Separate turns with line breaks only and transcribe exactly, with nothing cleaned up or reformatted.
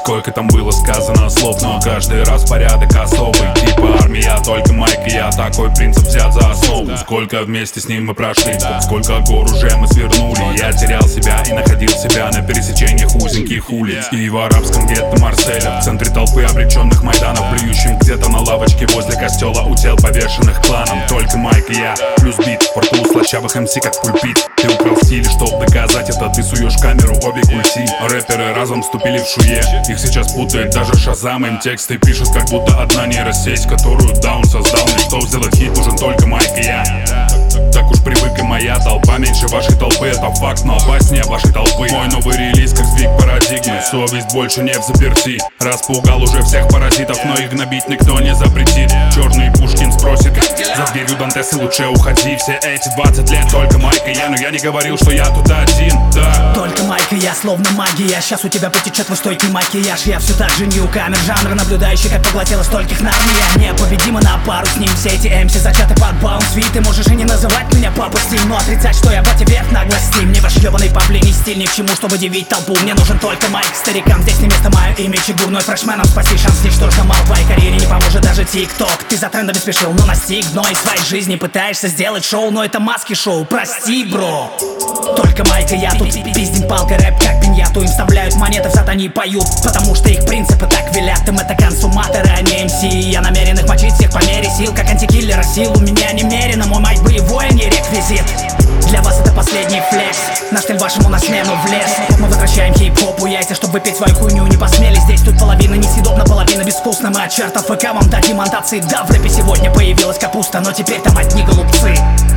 Сколько там было сказано слов, но каждый раз порядок особый. Типа армия, только майк и я, такой принцип взят за основу. Сколько вместе с ним мы прошли, сколько гор уже мы свернули. Я терял себя и находил себя на пересечениях узеньких улиц. И в арабском гетто Марселя, в центре толпы обреченных майданов, плюющих где-то на лавочке возле костела у тел повешенных кланом. Только майк и я, плюс бит, в порту слащавых эм си как пульпит. Ты украл стиль, чтоб доказать это, ты суешь в камеру обе культи. Рэперы разом вступили в шуе, их сейчас путает даже Шазам. Им тексты пишут, как будто одна нейросеть, которую Даун создал. И чтоб сделать хит, нужен только майк и я. Так уж привык и моя толпа, меньше вашей толпы, это факт, но опаснее вашей толпы. Мой новый релиз как сдвиг парадигмы, совесть больше не в заперти. Распугал уже всех паразитов, но их гнобить никто не запретит. Черный Пушкин спросит, за дверью Дантесы лучше уходи. Все эти двадцать лет только майк и я, но я не говорил, что я тут один, да.
Только майк и я, словно магия. Сейчас у тебя потечет высокий макияж. Я все так же нью камер, жанр наблюдающий, как поглотила стольких нарния. Непобедимо на пару с ним, все эти эм си зачаты под баунс. Ведь ты можешь и не называть меня папа стиль, но отрицать, что я батя вверх наглости. Мне ваш ебаный павлиний стиль ни к чему, чтобы удивить толпу. Мне нужен только майк, старикам здесь не место, мое имя чигурной фрешменом. Спаси шанс, ничтожно мал, твоей карьере не поможет даже тик-ток. Ты за трендами спешил, но настиг дно из своей жизни. Пытаешься сделать шоу, но это маски шоу, прости, бро. Только майк и я тут пиздим палкой рэп как пиньяту. Им вставляют монеты в зад, они поют, потому что их принципы так велят. Им это консуматоры, а не эм си. Я намерен их мочить всех по мере сил, как антикиллера. Сил у меня немерено, мой майк боевой, а не реквизит. Для вас это последний флекс, наш стиль вашему на смену влез. Мы возвращаем хип-хопу яйца, чтобы выпить свою хуйню не посмели. Здесь тут половина несъедобна, половина безвкусна. Мы от чертов ФК вам дадим антации. Да, в рэпе сегодня появилась капуста, но теперь там одни голубцы.